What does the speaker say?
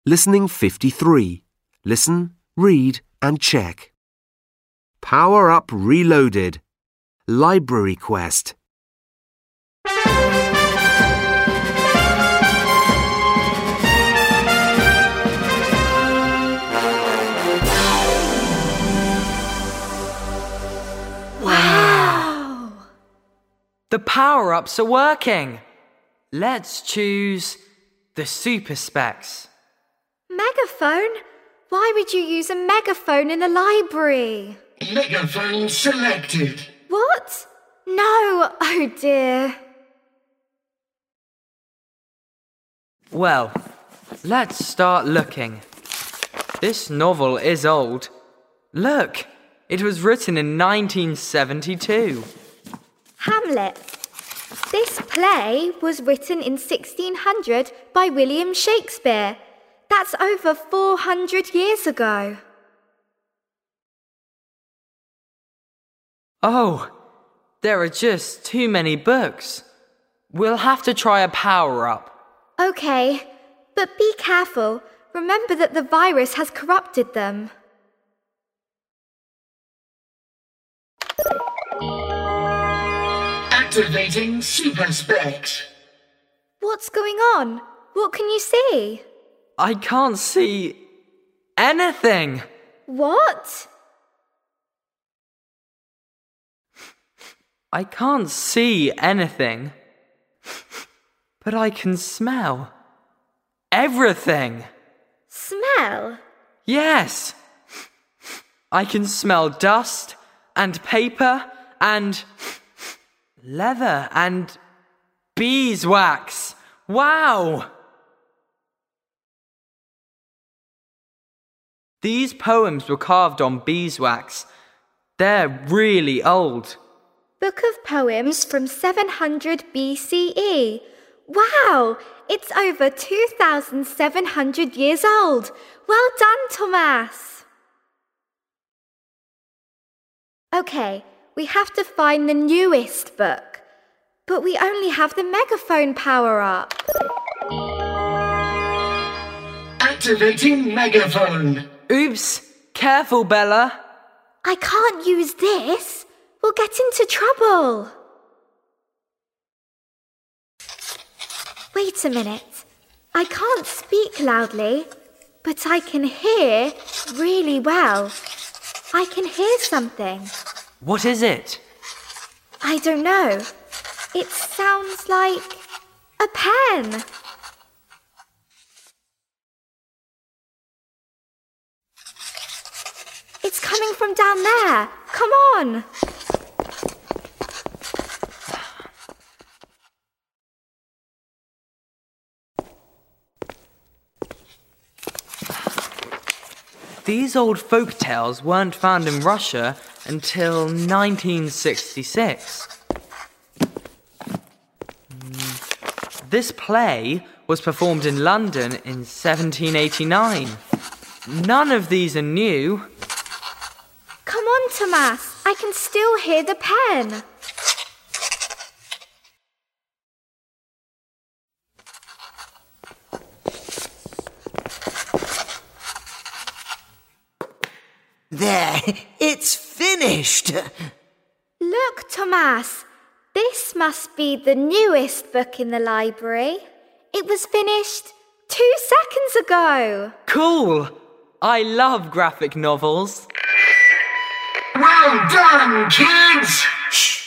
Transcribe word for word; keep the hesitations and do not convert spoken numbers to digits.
Listening fifty-three. Listen, read and check. Power Up Reloaded. Library Quest. Wow! The power-ups are working. Let's choose the Super Specs. Megaphone? Why would you use a megaphone in the library? Megaphone selected. What? No, oh dear. Well, let's start looking. This novel is old. Look, it was written in nineteen seventy-two. Hamlet. This play was written in sixteen hundred by William Shakespeare. That's over four hundred years ago. Oh, there are just too many books. We'll have to try a power-up. Okay, but be careful. Remember that the virus has corrupted them. Activating Super Specs. What's going on? What can you see? I can't see anything. What? I can't see anything. But I can smell everything. Smell? Yes. I can smell dust and paper and leather and beeswax. Wow! These poems were carved on beeswax. They're really old. Book of Poems from seven hundred B C E. Wow! It's over two thousand seven hundred years old. Well done, Thomas. Okay, we have to find the newest book. But we only have the megaphone power-up. Activating megaphone. Oops! Careful, Bella. I can't use this. We'll get into trouble. Wait a minute. I can't speak loudly, but I can hear really well. I can hear something. What is it? I don't know. It sounds like a pen. It's coming from down there. Come on. These old folk tales weren't found in Russia until nineteen sixty-six. This play was performed in London in seventeen eighty-nine. None of these are new. Come on, Thomas. I can still hear the pen. There, it's finished. Look, Thomas. This must be the newest book in the library. It was finished two seconds ago. Cool! I love graphic novels. Well done, kids! Shh!